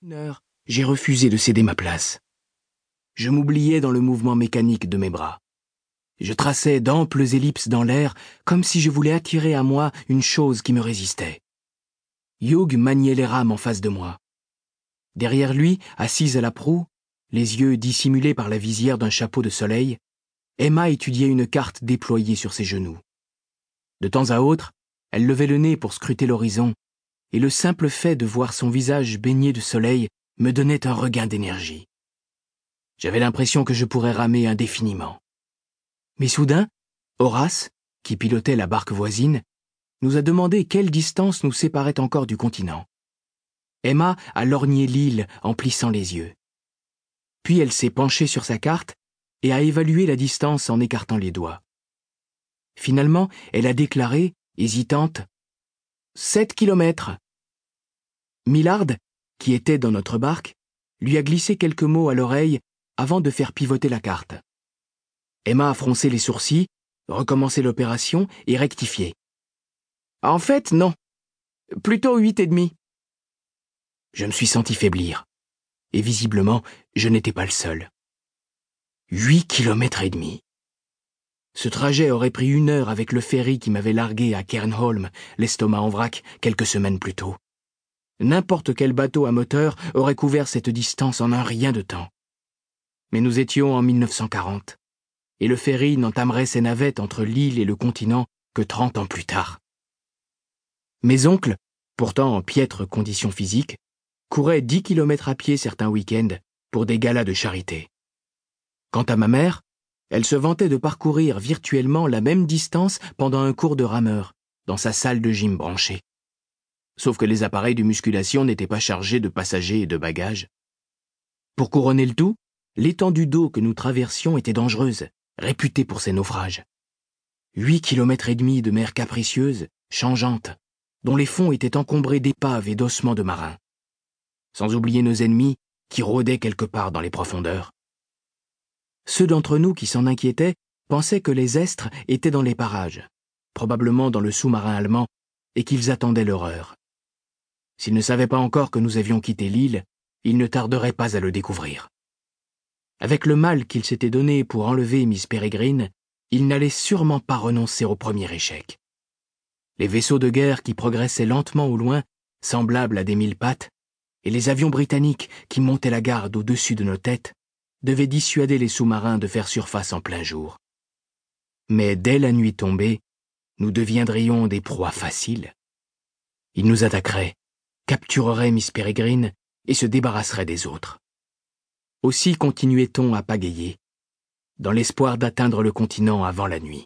Une heure, j'ai refusé de céder ma place. Je m'oubliais dans le mouvement mécanique de mes bras. Je traçais d'amples ellipses dans l'air, comme si je voulais attirer à moi une chose qui me résistait. Hugh maniait les rames en face de moi. Derrière lui, assise à la proue, les yeux dissimulés par la visière d'un chapeau de soleil, Emma étudiait une carte déployée sur ses genoux. De temps à autre, elle levait le nez pour scruter l'horizon, et le simple fait de voir son visage baigné de soleil me donnait un regain d'énergie. J'avais l'impression que je pourrais ramer indéfiniment. Mais soudain, Horace, qui pilotait la barque voisine, nous a demandé quelle distance nous séparait encore du continent. Emma a lorgné l'île en plissant les yeux. Puis elle s'est penchée sur sa carte et a évalué la distance en écartant les doigts. Finalement, elle a déclaré, hésitante, « 7 kilomètres !» Millard, qui était dans notre barque, lui a glissé quelques mots à l'oreille avant de faire pivoter la carte. Emma a froncé les sourcils, recommencé l'opération et rectifié. « En fait, non. Plutôt 8,5. » Je me suis senti faiblir. Et visiblement, je n'étais pas le seul. 8 kilomètres et demi. Ce trajet aurait pris 1 heure avec le ferry qui m'avait largué à Cairnholm, l'estomac en vrac, quelques semaines plus tôt. N'importe quel bateau à moteur aurait couvert cette distance en un rien de temps. Mais nous étions en 1940, et le ferry n'entamerait ses navettes entre l'île et le continent que 30 ans plus tard. Mes oncles, pourtant en piètre condition physique, couraient 10 kilomètres à pied certains week-ends pour des galas de charité. Quant à ma mère, elle se vantait de parcourir virtuellement la même distance pendant un cours de rameur, dans sa salle de gym branchée. Sauf que les appareils de musculation n'étaient pas chargés de passagers et de bagages. Pour couronner le tout, l'étendue d'eau que nous traversions était dangereuse, réputée pour ses naufrages. 8 kilomètres et demi de mer capricieuse, changeante, dont les fonds étaient encombrés d'épaves et d'ossements de marins. Sans oublier nos ennemis qui rôdaient quelque part dans les profondeurs. Ceux d'entre nous qui s'en inquiétaient pensaient que les estres étaient dans les parages, probablement dans le sous-marin allemand, et qu'ils attendaient leur heure. S'ils ne savaient pas encore que nous avions quitté l'île, ils ne tarderaient pas à le découvrir. Avec le mal qu'il s'était donné pour enlever Miss Peregrine, il n'allait sûrement pas renoncer au premier échec. Les vaisseaux de guerre qui progressaient lentement au loin, semblables à des mille-pattes, et les avions britanniques qui montaient la garde au-dessus de nos têtes, devaient dissuader les sous-marins de faire surface en plein jour. Mais dès la nuit tombée, nous deviendrions des proies faciles. Ils nous attaqueraient, captureraient Miss Peregrine et se débarrasseraient des autres. Aussi continuait-on à pagayer, dans l'espoir d'atteindre le continent avant la nuit.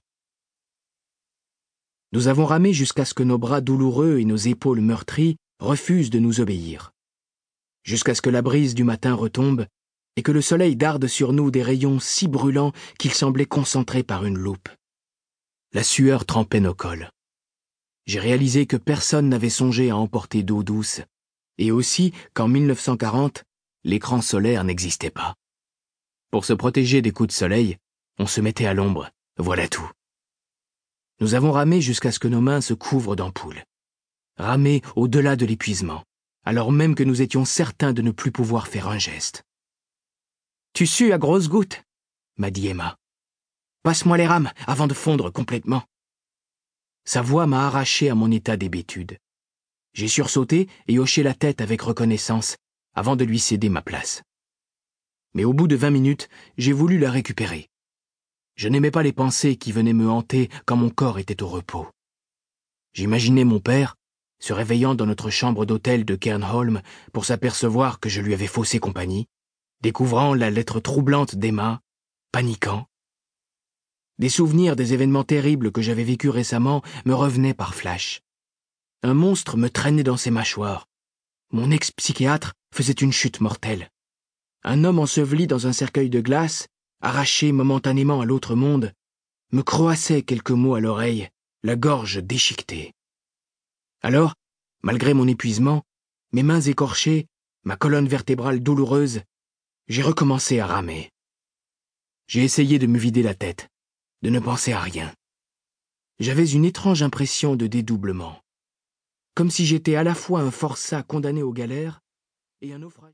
Nous avons ramé jusqu'à ce que nos bras douloureux et nos épaules meurtries refusent de nous obéir. Jusqu'à ce que la brise du matin retombe et que le soleil darde sur nous des rayons si brûlants qu'ils semblaient concentrés par une loupe. La sueur trempait nos cols. J'ai réalisé que personne n'avait songé à emporter d'eau douce, et aussi qu'en 1940, l'écran solaire n'existait pas. Pour se protéger des coups de soleil, on se mettait à l'ombre, voilà tout. Nous avons ramé jusqu'à ce que nos mains se couvrent d'ampoules. Ramé au-delà de l'épuisement, alors même que nous étions certains de ne plus pouvoir faire un geste. « Tu sues à grosses gouttes » m'a dit Emma. « Passe-moi les rames avant de fondre complètement. » Sa voix m'a arraché à mon état d'hébétude. J'ai sursauté et hoché la tête avec reconnaissance avant de lui céder ma place. Mais au bout de 20 minutes, j'ai voulu la récupérer. Je n'aimais pas les pensées qui venaient me hanter quand mon corps était au repos. J'imaginais mon père, se réveillant dans notre chambre d'hôtel de Cairnholm pour s'apercevoir que je lui avais faussé compagnie, découvrant la lettre troublante d'Emma, paniquant. Des souvenirs des événements terribles que j'avais vécus récemment me revenaient par flash. Un monstre me traînait dans ses mâchoires. Mon ex-psychiatre faisait une chute mortelle. Un homme enseveli dans un cercueil de glace, arraché momentanément à l'autre monde, me croassait quelques mots à l'oreille, la gorge déchiquetée. Alors, malgré mon épuisement, mes mains écorchées, ma colonne vertébrale douloureuse, j'ai recommencé à ramer. J'ai essayé de me vider la tête, de ne penser à rien. J'avais une étrange impression de dédoublement, comme si j'étais à la fois un forçat condamné aux galères et un naufrage.